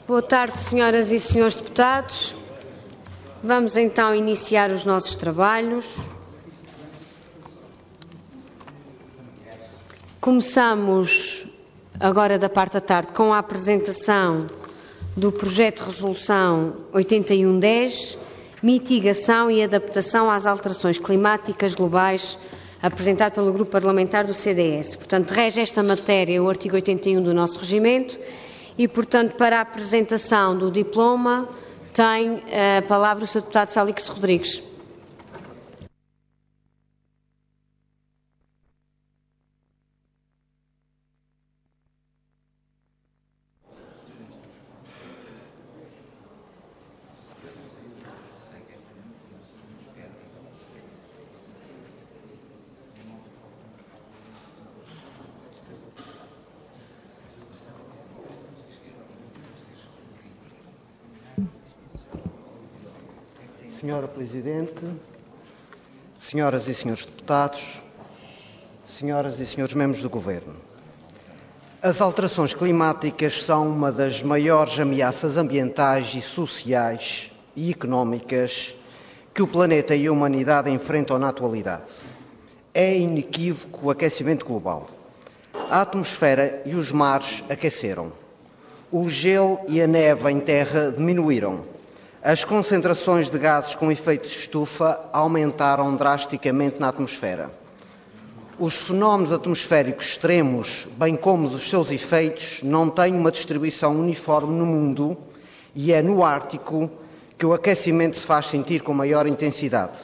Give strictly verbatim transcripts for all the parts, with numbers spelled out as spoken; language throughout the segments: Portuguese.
Boa tarde, senhoras e senhores deputados. Vamos então iniciar os nossos trabalhos. Começamos agora da parte da tarde com a apresentação do projeto de resolução oitenta e um dez, mitigação e adaptação às alterações climáticas globais, apresentado pelo Grupo Parlamentar do C D S. Portanto, rege esta matéria o artigo oitenta e um do nosso regimento e, portanto, para a apresentação do diploma tem a palavra o senhor Deputado Félix Rodrigues. Senhora Presidente, senhoras e senhores deputados, senhoras e senhores membros do Governo, as alterações climáticas são uma das maiores ameaças ambientais e sociais e económicas que o planeta e a humanidade enfrentam na atualidade. É inequívoco o aquecimento global. A atmosfera e os mares aqueceram. O gelo e a neve em terra diminuíram. As concentrações de gases com efeito de estufa aumentaram drasticamente na atmosfera. Os fenómenos atmosféricos extremos, bem como os seus efeitos, não têm uma distribuição uniforme no mundo e é no Ártico que o aquecimento se faz sentir com maior intensidade.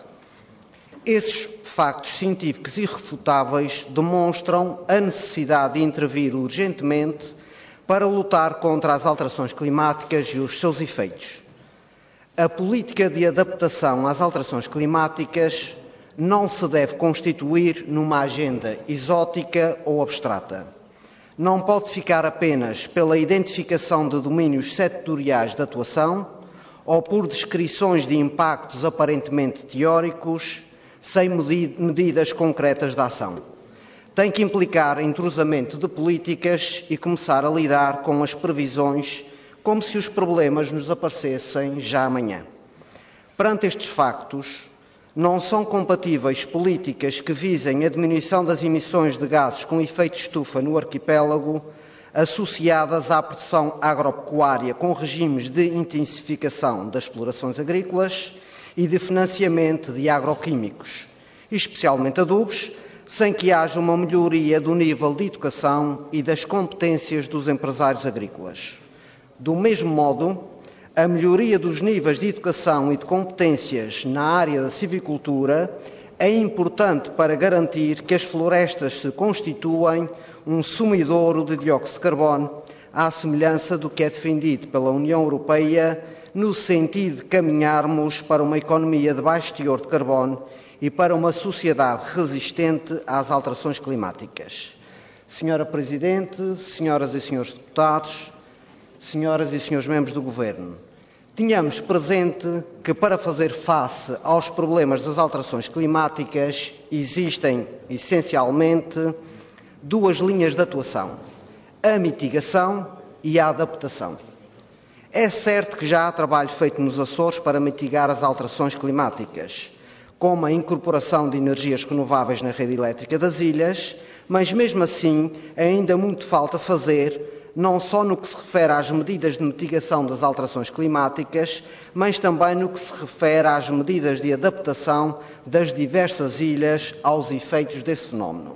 Esses factos científicos irrefutáveis demonstram a necessidade de intervir urgentemente para lutar contra as alterações climáticas e os seus efeitos. A política de adaptação às alterações climáticas não se deve constituir numa agenda exótica ou abstrata. Não pode ficar apenas pela identificação de domínios setoriais de atuação ou por descrições de impactos aparentemente teóricos, sem medidas concretas de ação. Tem que implicar entrosamento de políticas e começar a lidar com as previsões como se os problemas nos aparecessem já amanhã. Perante estes factos, não são compatíveis políticas que visem a diminuição das emissões de gases com efeito de estufa no arquipélago, associadas à produção agropecuária com regimes de intensificação das explorações agrícolas e de financiamento de agroquímicos, especialmente adubos, sem que haja uma melhoria do nível de educação e das competências dos empresários agrícolas. Do mesmo modo, a melhoria dos níveis de educação e de competências na área da silvicultura é importante para garantir que as florestas se constituem um sumidouro de dióxido de carbono, à semelhança do que é defendido pela União Europeia, no sentido de caminharmos para uma economia de baixo teor de carbono e para uma sociedade resistente às alterações climáticas. Senhora Presidente, senhoras e senhores deputados, senhoras e senhores membros do Governo, tínhamos presente que para fazer face aos problemas das alterações climáticas existem, essencialmente, duas linhas de atuação: a mitigação e a adaptação. É certo que já há trabalho feito nos Açores para mitigar as alterações climáticas, como a incorporação de energias renováveis na rede elétrica das ilhas, mas mesmo assim ainda muito falta fazer, não só no que se refere às medidas de mitigação das alterações climáticas, mas também no que se refere às medidas de adaptação das diversas ilhas aos efeitos desse fenómeno.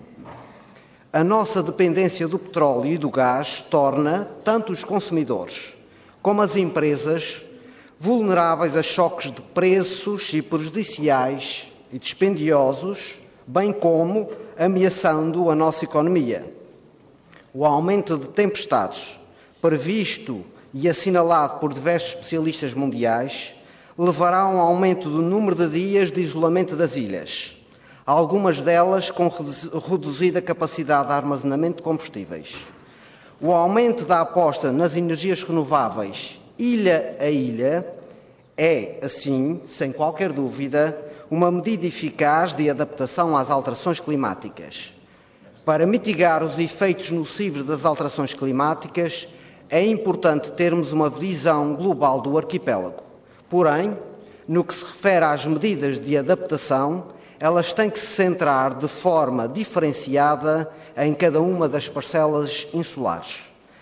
A nossa dependência do petróleo e do gás torna tanto os consumidores como as empresas vulneráveis a choques de preços e prejudiciais e dispendiosos, bem como ameaçando a nossa economia. O aumento de tempestades, previsto e assinalado por diversos especialistas mundiais, levará a um aumento do número de dias de isolamento das ilhas, algumas delas com reduzida capacidade de armazenamento de combustíveis. O aumento da aposta nas energias renováveis, ilha a ilha, é, assim, sem qualquer dúvida, uma medida eficaz de adaptação às alterações climáticas. Para mitigar os efeitos nocivos das alterações climáticas, é importante termos uma visão global do arquipélago. Porém, no que se refere às medidas de adaptação, elas têm que se centrar de forma diferenciada em cada uma das parcelas insulares.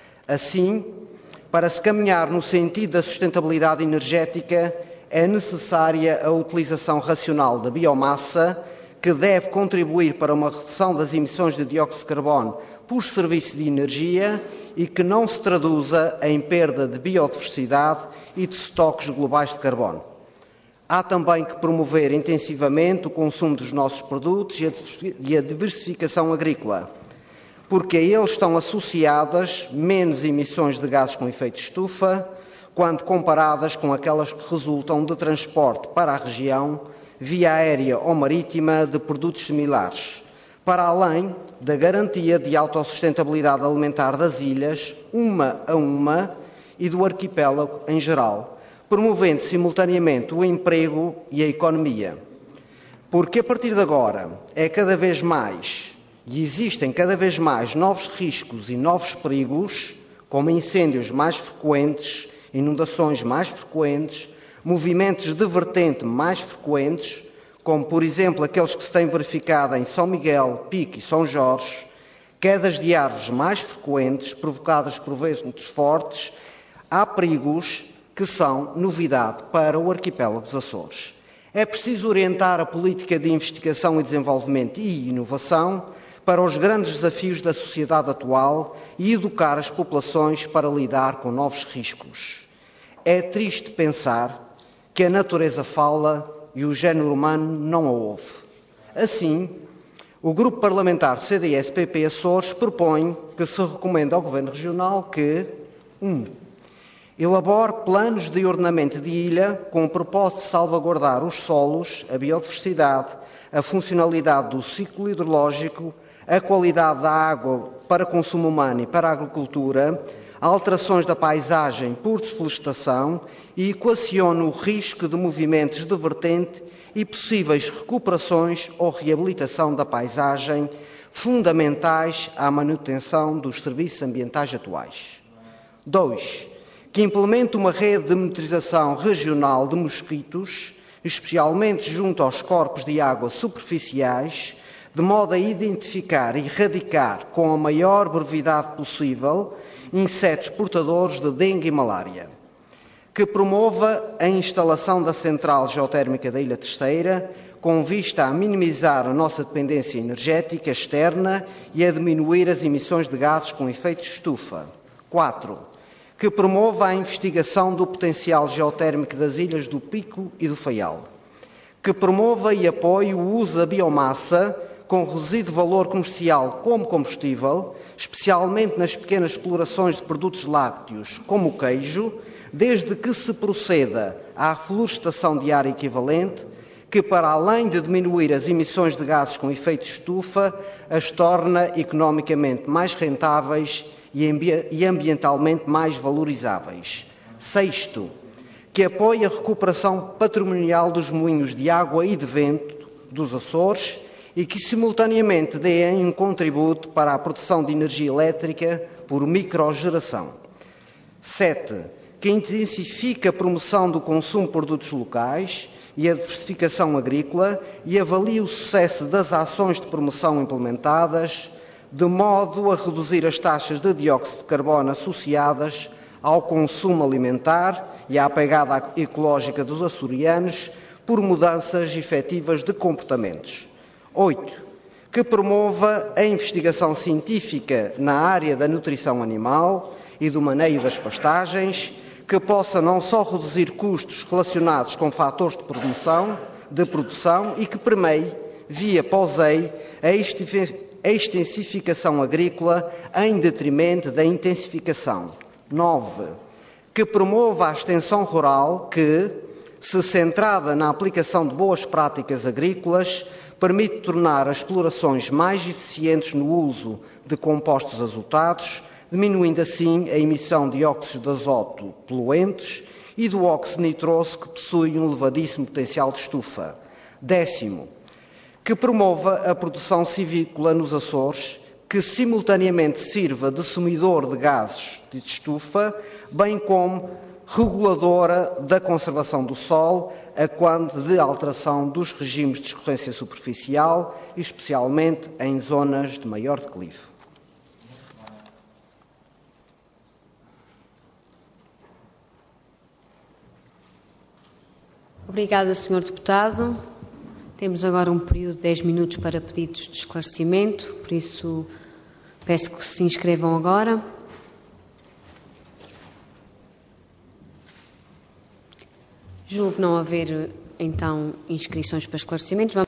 Assim, para se caminhar no sentido da sustentabilidade energética, é necessária a utilização racional da biomassa, que deve contribuir para uma redução das emissões de dióxido de carbono por serviço de energia e que não se traduza em perda de biodiversidade e de estoques globais de carbono. Há também que promover intensivamente o consumo dos nossos produtos e a diversificação agrícola, porque a eles estão associadas menos emissões de gases com efeito de estufa, quando comparadas com aquelas que resultam de transporte para a região, via aérea ou marítima, de produtos similares, para além da garantia de autossustentabilidade alimentar das ilhas, uma a uma, e do arquipélago em geral, promovendo simultaneamente o emprego e a economia. Porque a partir de agora é cada vez mais, e existem cada vez mais novos riscos e novos perigos, como incêndios mais frequentes, inundações mais frequentes, movimentos de vertente mais frequentes, como, por exemplo, aqueles que se têm verificado em São Miguel, Pique e São Jorge, quedas de árvores mais frequentes, provocadas por ventos fortes. Há perigos que são novidade para o arquipélago dos Açores. É preciso orientar a política de investigação e desenvolvimento e inovação para os grandes desafios da sociedade atual e educar as populações para lidar com novos riscos. É triste pensar que a natureza fala e o género humano não a ouve. Assim, o Grupo Parlamentar C D S P P Açores propõe que se recomende ao Governo Regional que um elabore planos de ordenamento de ilha com o propósito de salvaguardar os solos, a biodiversidade, a funcionalidade do ciclo hidrológico, a qualidade da água para consumo humano e para a agricultura, alterações da paisagem por desflorestação e equacione o risco de movimentos de vertente e possíveis recuperações ou reabilitação da paisagem, fundamentais à manutenção dos serviços ambientais atuais. dois Que implemente uma rede de monitorização regional de mosquitos, especialmente junto aos corpos de água superficiais, de modo a identificar e erradicar com a maior brevidade possível insetos portadores de dengue e malária. Que promova a instalação da central geotérmica da Ilha Terceira, com vista a minimizar a nossa dependência energética externa e a diminuir as emissões de gases com efeito de estufa. quatro Que promova a investigação do potencial geotérmico das ilhas do Pico e do Faial. Que promova e apoie o uso da biomassa com reduzido valor comercial como combustível, especialmente nas pequenas explorações de produtos lácteos, como o queijo, desde que se proceda à reflorestação de área equivalente, que, para além de diminuir as emissões de gases com efeito de estufa, as torna economicamente mais rentáveis e ambientalmente mais valorizáveis. Sexto, que apoie a recuperação patrimonial dos moinhos de água e de vento dos Açores e que, simultaneamente, deem um contributo para a produção de energia elétrica por microgeração. Sete, que intensifique a promoção do consumo de produtos locais e a diversificação agrícola e avalie o sucesso das ações de promoção implementadas, de modo a reduzir as taxas de dióxido de carbono associadas ao consumo alimentar e à pegada ecológica dos açorianos por mudanças efetivas de comportamentos. Oito, que promova a investigação científica na área da nutrição animal e do maneio das pastagens, que possa não só reduzir custos relacionados com fatores de produção, de produção e que permeie, via POSEI, a extensificação agrícola em detrimento da intensificação. Nove, que promova a extensão rural que, se centrada na aplicação de boas práticas agrícolas, permite tornar as explorações mais eficientes no uso de compostos azotados, diminuindo assim a emissão de óxidos de azoto poluentes e do óxido nitroso, que possui um elevadíssimo potencial de estufa. Décimo, que promova a produção civícola nos Açores, que simultaneamente sirva de sumidor de gases de estufa, bem como reguladora da conservação do solo, a quando de alteração dos regimes de escorrência superficial, especialmente em zonas de maior declive. Obrigada, senhor Deputado. Temos agora um período de dez minutos para pedidos de esclarecimento, por isso peço que se inscrevam agora. Julgo não haver, então, inscrições para esclarecimentos. Vamos